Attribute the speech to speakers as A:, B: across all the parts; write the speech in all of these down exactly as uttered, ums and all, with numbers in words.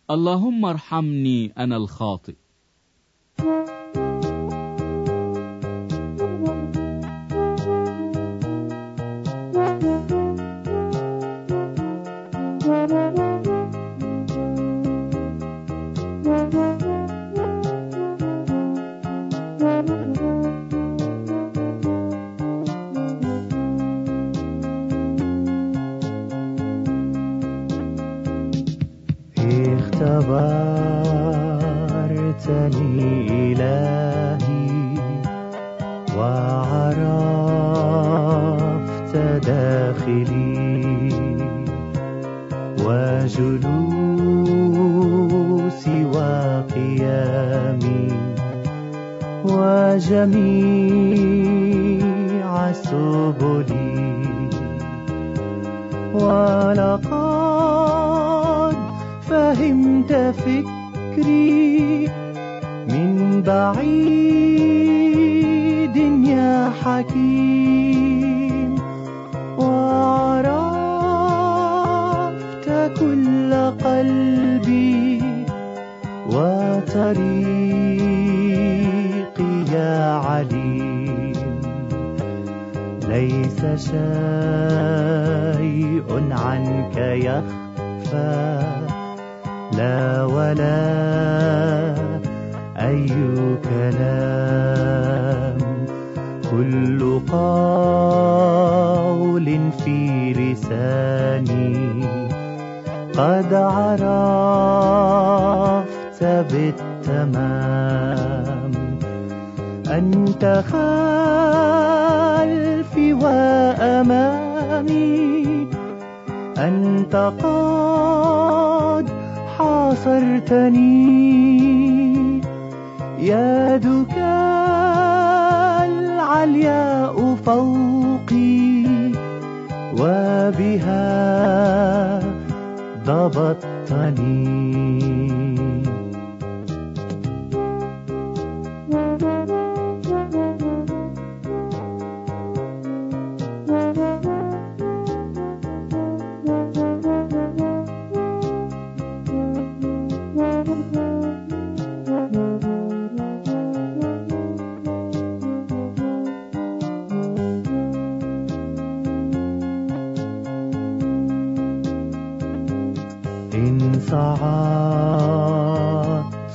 A: اللهم ارحمني أنا الخاطئ.
B: اختبرتني إلهي وعرفت داخلي وجلوسي وقيامي وجميع سبلي، ولقد فهمت فكري من بعيد يا حكيم، وعرفت كل قلبي وطريقي يا عليم. ليس شيء عنك يخفى، لا ولا أي كلام، كل قول في لساني قد عرفت بالتمام. أنت خلفي وأمامي، أنت قد حاصرتني، يدك العلياء فوقي وبها ضبطتني. إن صعدت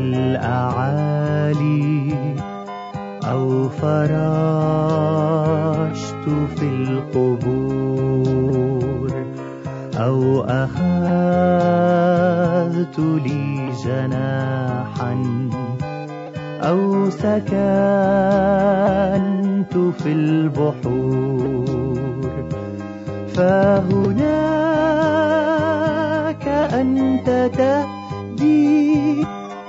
B: للأعالي أو فرشت في القبور أو أخذت لي جناحا أو سكنت في البحور، فهناك أنت تهدي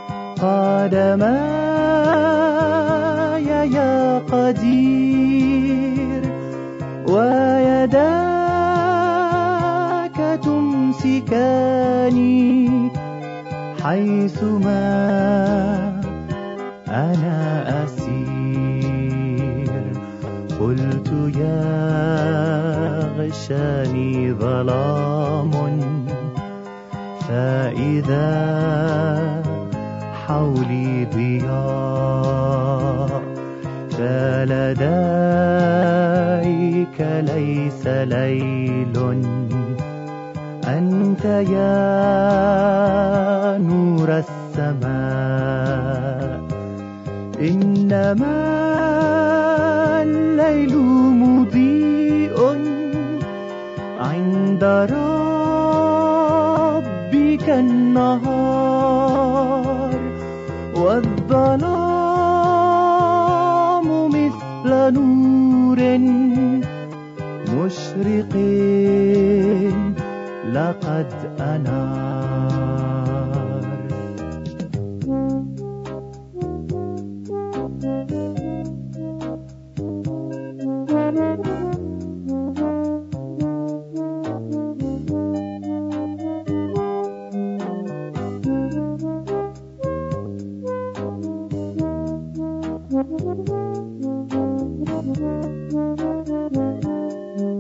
B: قدماي يا قدير، ويداك تمسكاني حيثما أنا أسير. قلت يغشاني ظلام، فإذا حولي ضياء، فلديك ليس ليل، أنت يا نور السماء. إنما الليل مضيء عند ربك النهار، والظلام مثل نور مشرق لقد أنار.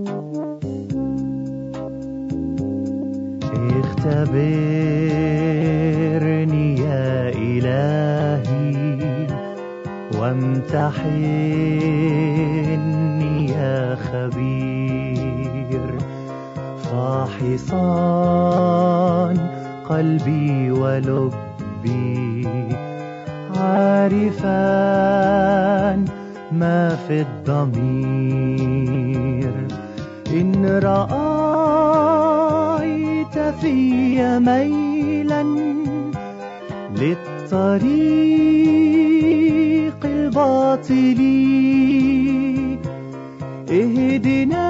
B: اختبرتني تحني يا خبير فاحصان قلبي ولبي عارفان ما في الضمير إن رأيت في ميلا للطريق الباطل اهد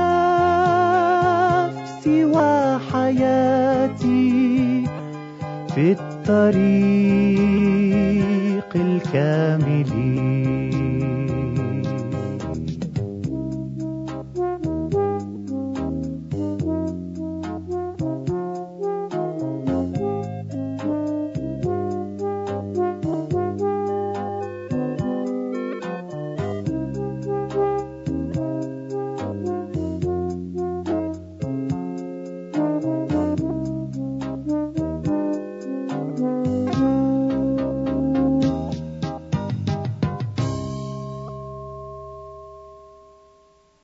B: نفسي وحياتي في الطريق الكامل